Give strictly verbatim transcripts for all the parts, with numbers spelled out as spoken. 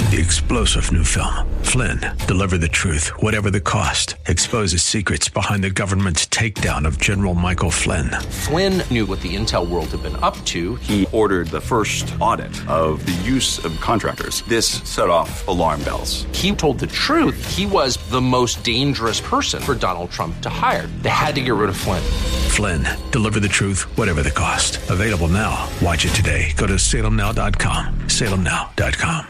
The explosive new film, Flynn, deliver the truth, whatever the cost, exposes secrets behind the government's takedown of General Michael Flynn. Flynn knew what the intel world had been up to. He ordered the first audit of the use of contractors. This set off alarm bells. He told the truth. He was the most dangerous person for Donald Trump to hire. They had to get rid of Flynn. Flynn, deliver the truth, whatever the cost. Available now. Watch it today. Go to salem now dot com. salem now dot com.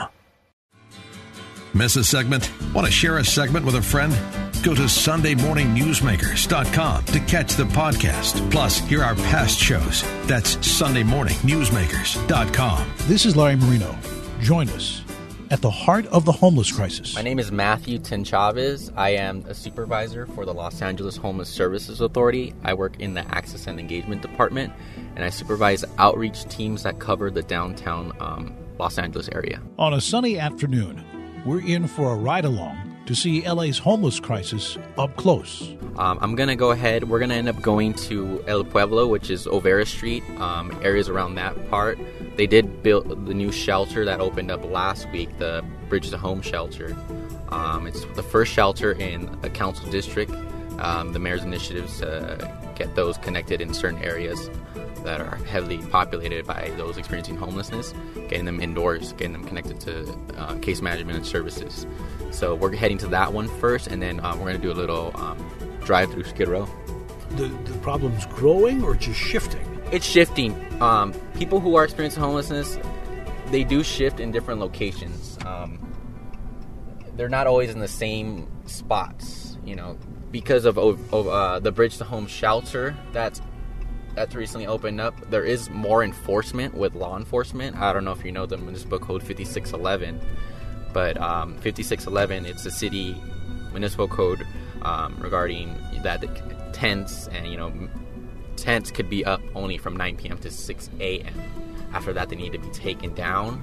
Miss a segment? Want to share a segment with a friend? Go to sunday morning newsmakers dot com to catch the podcast. Plus, hear our past shows. That's sunday morning newsmakers dot com. This is Larry Marino. Join us at the heart of the homeless crisis. My name is Matthew Tin-Chavez. I am a supervisor for the Los Angeles Homeless Services Authority. I work in the Access and Engagement Department, and I supervise outreach teams that cover the downtown um, Los Angeles area. On a sunny afternoon, we're in for a ride-along to see L A's homeless crisis up close. Um, I'm going to go ahead. We're going to end up going to El Pueblo, which is Overa Street, um, areas around that part. They did build the new shelter that opened up last week, the Bridge to Home shelter. Um, it's the first shelter in a council district. Um, the mayor's initiatives uh, get those connected in certain areas that are heavily populated by those experiencing homelessness, getting them indoors, getting them connected to uh, case management and services. So we're heading to that one first, and then um, we're going to do a little um, drive through Skid Row. The, the problem's growing or just shifting? It's shifting. Um, people who are experiencing homelessness, they do shift in different locations. Um, they're not always in the same spots, you know, because of, of uh, the Bridge to Home shelter that's that's recently opened up. There is more enforcement with law enforcement. I don't know if you know the municipal code fifty-six eleven, but um, fifty-six eleven, it's a city municipal code um, regarding that the tents and, you know, tents could be up only from nine p.m. to six a.m. After that, they need to be taken down,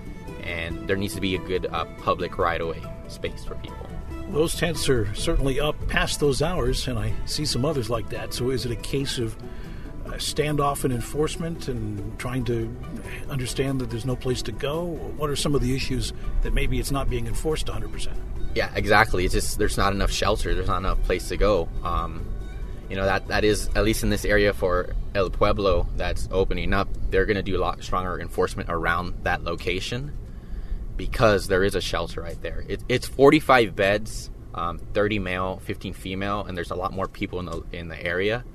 and there needs to be a good uh, public right-of-way space for people. Those tents are certainly up past those hours, and I see some others like that. So is it a case of uh, standoff and enforcement and trying to understand that there's no place to go? What are some of the issues that maybe it's not being enforced one hundred percent? Yeah, exactly. It's just there's not enough shelter. There's not enough place to go. Um, you know, that that is, at least in this area for El Pueblo that's opening up, they're going to do a lot stronger enforcement around that location because there is a shelter right there. It, it's forty-five beds, um, thirty male, fifteen female, and there's a lot more people in the in the area.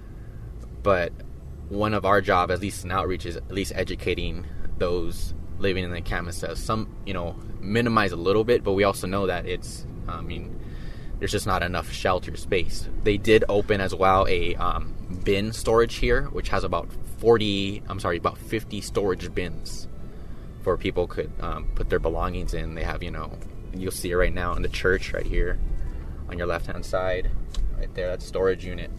But one of our job, at least in outreach, is at least educating those living in the encampments to some, you know, minimize a little bit, but we also know that it's, I mean, there's just not enough shelter space. They did open as well a um, bin storage here, which has about forty, I'm sorry, about fifty storage bins for people could um, put their belongings in. They have, you know, you'll see it right now in the church right here on your left-hand side, right there, that's storage unit.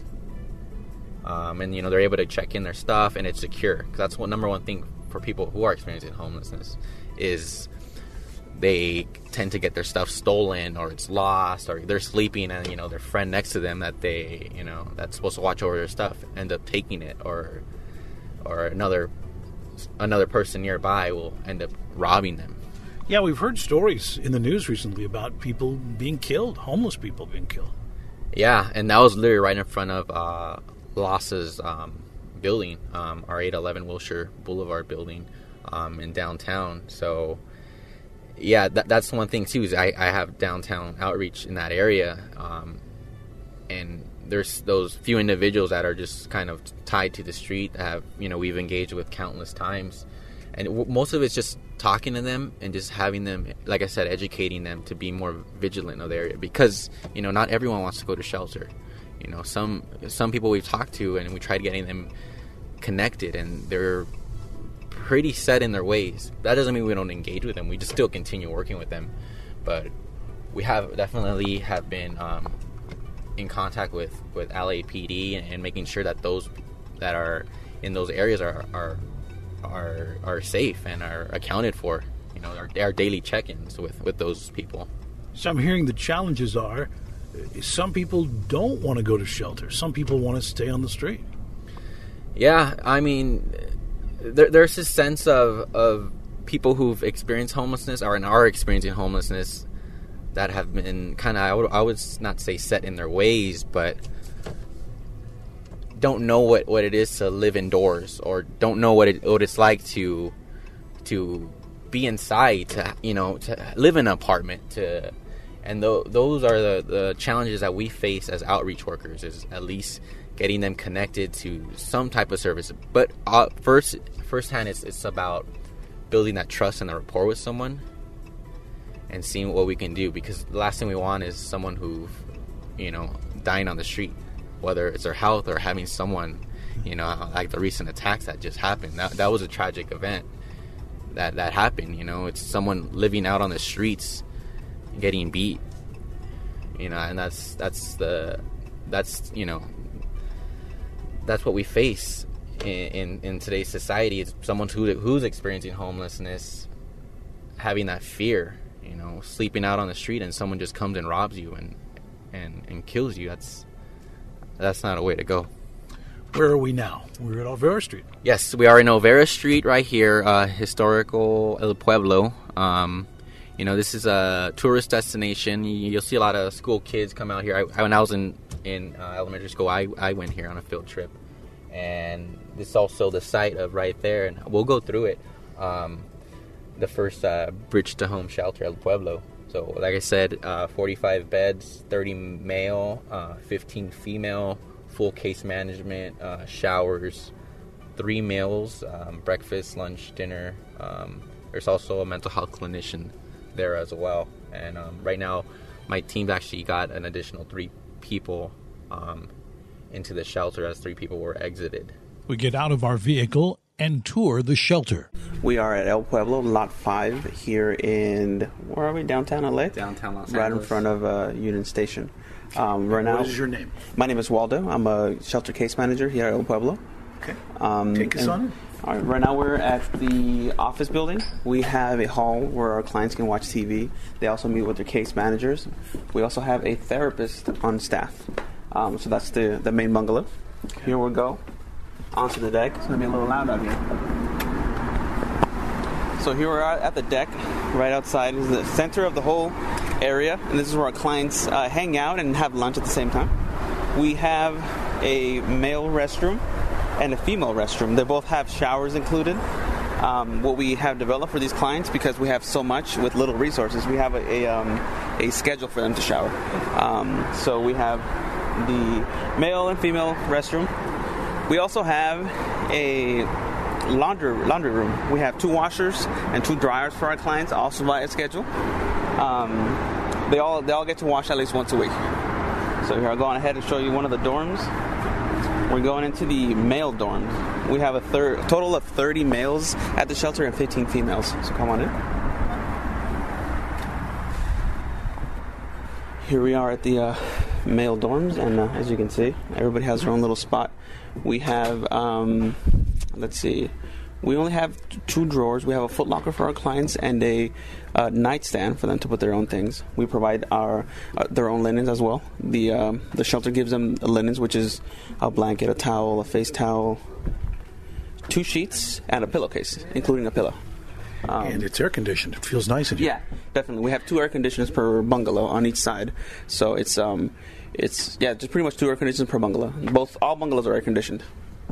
Um, and, you know, they're able to check in their stuff, and it's secure. Because that's one number one thing for people who are experiencing homelessness is they tend to get their stuff stolen, or it's lost, or they're sleeping and, you know, their friend next to them that they, you know, that's supposed to watch over their stuff end up taking it, or or another another person nearby will end up robbing them. Yeah, we've heard stories in the news recently about people being killed, homeless people being killed. Yeah, and that was literally right in front of uh, Loss's um, building, um, our eight eleven Wilshire Boulevard building um, in downtown. So, yeah, that, that's one thing, too, is I, I have downtown outreach in that area, um, and there's those few individuals that are just kind of tied to the street that have, you know, we've engaged with countless times. And w- most of it's just talking to them and just having them, like I said, educating them to be more vigilant of the area. Because, you know, not everyone wants to go to shelter. You know, some some people we've talked to and we tried getting them connected, and they're pretty set in their ways. That doesn't mean we don't engage with them. We just still continue working with them. But we have definitely have been um, in contact with, with L A P D and, and making sure that those that are in those areas are are are, are safe and are accounted for. You know, our, our daily check-ins with, with those people. So I'm hearing the challenges are some people don't want to go to shelter. Some people want to stay on the street. Yeah, I mean, there, there's this sense of, of people who've experienced homelessness or are experiencing homelessness that have been kind of, I would, I would not say set in their ways, but don't know what, what it is to live indoors, or don't know what it what it's like to to be inside, to you know to live in an apartment, to and th- those are the, the challenges that we face as outreach workers, is at least getting them connected to some type of service. But uh, first firsthand, it's it's about building that trust and the rapport with someone and seeing what we can do, because the last thing we want is someone who, you know, dying on the street, whether it's their health or having someone, you know, like the recent attacks that just happened. That that was a tragic event that, that happened, you know. It's someone living out on the streets getting beat, you know, and that's, that's the, that's, you know, that's what we face in, in, in today's society. It's someone who, who's experiencing homelessness, having that fear, you know, sleeping out on the street, and someone just comes and robs you and, and, and kills you. That's, that's not a way to go. Where are we now? We're at Olvera Street. Yes, we are in Olvera Street right here, uh, historical El Pueblo. Um, you know, this is a tourist destination. You'll see a lot of school kids come out here. I, when I was in, in uh, elementary school, I, I went here on a field trip. And this is also the site of right there, and we'll go through it. Um, the first uh, bridge to home shelter, El Pueblo. So, like I said, uh, forty-five beds, thirty male, uh, fifteen female, full case management, uh, showers, three meals, um, breakfast, lunch, dinner. Um, there's also a mental health clinician there as well. And um, right now, my team actually got an additional three people um, into the shelter, as three people were exited. We get out of our vehicle and tour the shelter. We are at El Pueblo, Lot five, here in, where are we, downtown L A? Downtown Los Right Angeles. in front of uh, Union Station. Um, right now, What is your name? My name is Waldo. I'm a shelter case manager here at El Pueblo. Okay. Um, Take us and- on in. All right, right now we're at the office building. We have a hall where our clients can watch T V. They also meet with their case managers. We also have a therapist on staff. Um, so that's the, the main bungalow. Okay. Here we go. Onto the deck. It's going to be a little loud out here. So here we are at the deck, right outside. This is the center of the whole area, and this is where our clients uh, hang out and have lunch at the same time. We have a male restroom and a female restroom. They both have showers included. Um, what we have developed for these clients, because we have so much with little resources, we have a a, um, a schedule for them to shower. Um, so we have the male and female restroom. We also have a laundry laundry room. We have two washers and two dryers for our clients, also via schedule. Um, they all they all get to wash at least once a week. So here, I'll go on ahead and show you one of the dorms. We're going into the male dorms. We have a thir- total of thirty males at the shelter and fifteen females. So come on in. Here we are at the uh, male dorms, and uh, as you can see, everybody has their own little spot. We have, um, let's see, we only have two drawers. We have a foot locker for our clients and a uh, nightstand for them to put their own things. We provide our uh, their own linens as well. The um, the shelter gives them the linens, which is a blanket, a towel, a face towel, two sheets, and a pillowcase, including a pillow. Um, and it's air conditioned. It feels nice in here. Yeah, definitely. We have two air conditioners per bungalow on each side, so it's um, it's yeah, just pretty much two air conditioners per bungalow. Both all bungalows are air conditioned.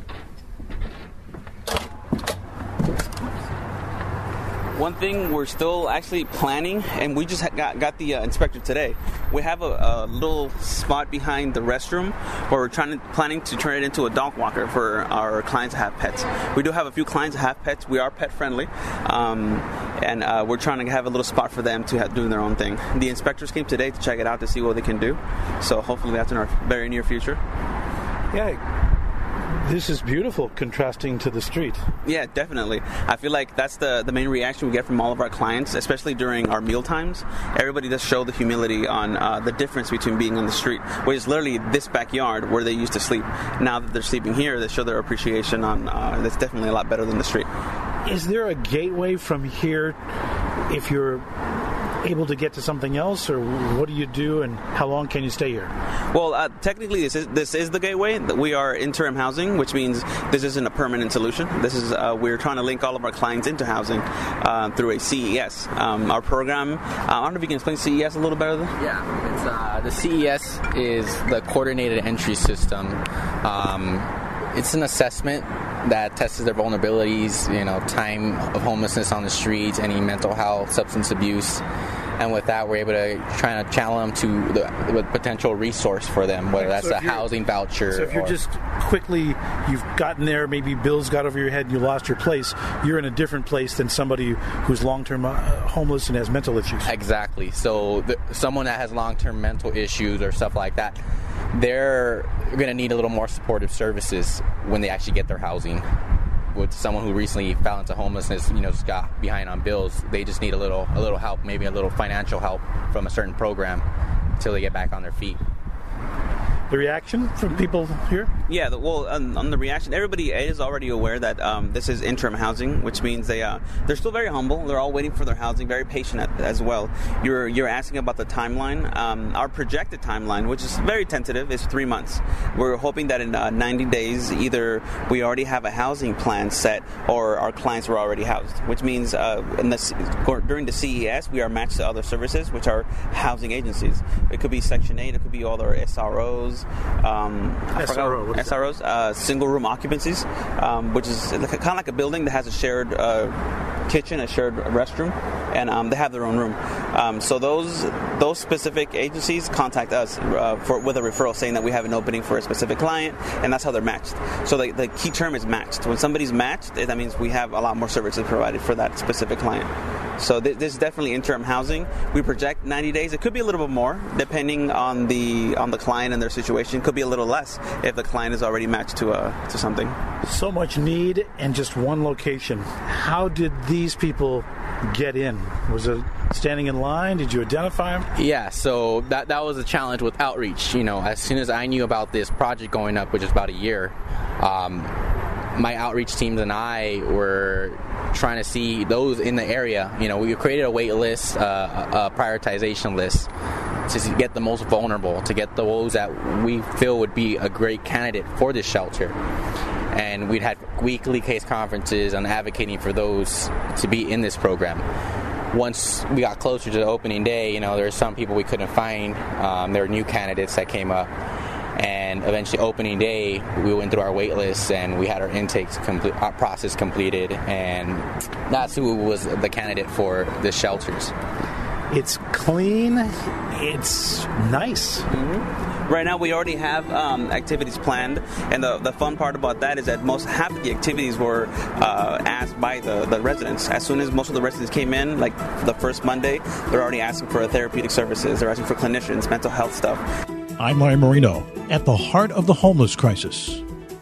One thing we're still actually planning, and we just got, got the uh, inspector today. We have a, a little spot behind the restroom where we're trying to, planning to turn it into a dog walker for our clients that have pets. We do have a few clients that have pets. We are pet friendly, um, and uh, we're trying to have a little spot for them to have, do their own thing. The inspectors came today to check it out to see what they can do. So hopefully that's in our very near future. Yeah. This is beautiful, contrasting to the street. Yeah, definitely. I feel like that's the, the main reaction we get from all of our clients, especially during our meal times. Everybody does show the humility on uh, the difference between being on the street, which is literally this backyard where they used to sleep. Now that they're sleeping here, they show their appreciation on uh, that's definitely a lot better than the street. Is there a gateway from here if you're able to get to something else, or what do you do, and how long can you stay here? Well, uh, technically, this is this is the gateway. We are interim housing, which means this isn't a permanent solution. This is uh, we're trying to link all of our clients into housing uh, through a C E S. Um, our program. Uh, I don't know if you can explain C E S a little better. Yeah, it's uh, the C E S is the coordinated entry system. Um, it's an assessment that tests their vulnerabilities, you know, time of homelessness on the streets, any mental health, substance abuse. And with that, we're able to try to channel them to the, the potential resource for them, whether that's so a housing voucher. So if you're or, just quickly, you've gotten there, maybe bills got over your head and you lost your place, you're in a different place than somebody who's long-term uh, homeless and has mental issues. Exactly. So the, someone that has long-term mental issues or stuff like that, they're going to need a little more supportive services when they actually get their housing. With someone who recently fell into homelessness, you know, just got behind on bills, they just need a little, a little help, maybe a little financial help from a certain program until they get back on their feet. The reaction from people here? Yeah, the, well, on, on the reaction, everybody is already aware that um, this is interim housing, which means they uh, they're still very humble. They're all waiting for their housing, very patient at, as well. You're you're asking about the timeline. Um, our projected timeline, which is very tentative, is three months. We're hoping that in uh, ninety days, either we already have a housing plan set or our clients were already housed, which means uh, in the, during the C E S, we are matched to other services, which are housing agencies. It could be Section eight, it could be all our S R Os. Um, S R O, S R Os, uh, single room occupancies, um, which is kind of like a building that has a shared uh, kitchen, a shared restroom, and um, they have their own room. Um, so those those specific agencies contact us uh, for with a referral saying that we have an opening for a specific client, and that's how they're matched. So the, the key term is matched. When somebody's matched, that means we have a lot more services provided for that specific client. So th- this is definitely interim housing. We project ninety days. It could be a little bit more, depending on the on the client and their situation. It could be a little less if the client is already matched to a, to something. So much need and just one location. How did these people get in? Was it standing in line? Did you identify them? Yeah, so that that was a challenge with outreach. You know, as soon as I knew about this project going up, which is about a year, um, my outreach teams and I were trying to see those in the area. You know, we created a wait list, uh, a prioritization list to get the most vulnerable, to get those that we feel would be a great candidate for this shelter. And we'd had weekly case conferences on advocating for those to be in this program. Once we got closer to the opening day, you know, there were some people we couldn't find. Um, there were new candidates that came up. And eventually, opening day, we went through our wait lists and we had our intake complete, our process completed. And that's who was the candidate for the shelters. It's clean. It's nice. Mm-hmm. Right now, we already have um, activities planned, and the, the fun part about that is that most half of the activities were uh, asked by the, the residents. As soon as most of the residents came in, like the first Monday, they're already asking for therapeutic services. They're asking for clinicians, mental health stuff. I'm Larry Marino, at the heart of the homeless crisis.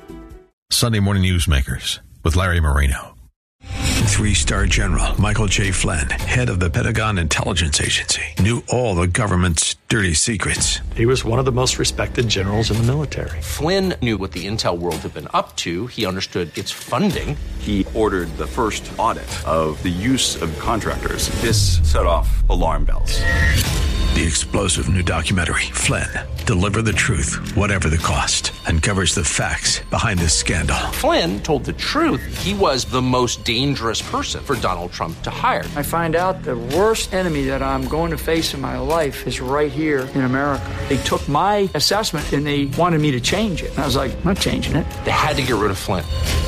Sunday Morning Newsmakers with Larry Marino. Three-star General Michael J. Flynn, head of the Pentagon Intelligence Agency, knew all the government's dirty secrets. He was one of the most respected generals in the military. Flynn knew what the intel world had been up to. He understood its funding. He ordered the first audit of the use of contractors. This set off alarm bells. The explosive new documentary, Flynn, Deliver the Truth, Whatever the Cost, uncovers the facts behind this scandal. Flynn told the truth. He was the most dangerous person for Donald Trump to hire. I find out the worst enemy that I'm going to face in my life is right here in America. They took my assessment and they wanted me to change it. And I was like, I'm not changing it. They had to get rid of Flynn.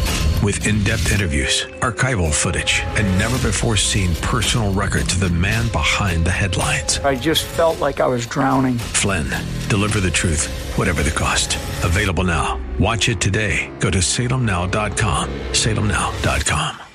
With in-depth interviews, archival footage, and never-before-seen personal records of the man behind the headlines. I just felt like I was drowning. Flynn, Deliver the Truth, Whatever the Cost. Available now. Watch it today. Go to salem now dot com. salem now dot com.